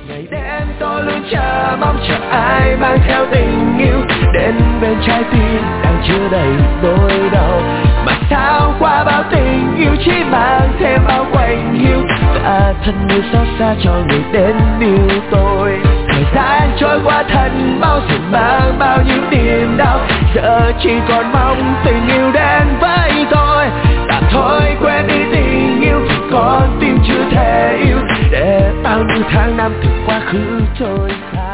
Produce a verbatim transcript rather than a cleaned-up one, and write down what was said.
Ngày đêm tôi luôn chờ mong chờ ai mang theo tình yêu đến bên trái tim đang chứa đầy nỗi đau. Mà sao qua bao tình yêu chỉ mang thêm bao quạnh hiu, và thân như xót xa cho người đến yêu tôi. Thời gian trôi qua thật mau rồi mang bao nhiêu niềm đau, giờ chỉ còn mong tình yêu đến với tôi. Tạm thôi quên đi tình yêu vì con tim chưa thể yêu, để bao nhiêu tháng năm từ quá khứ trôi xa.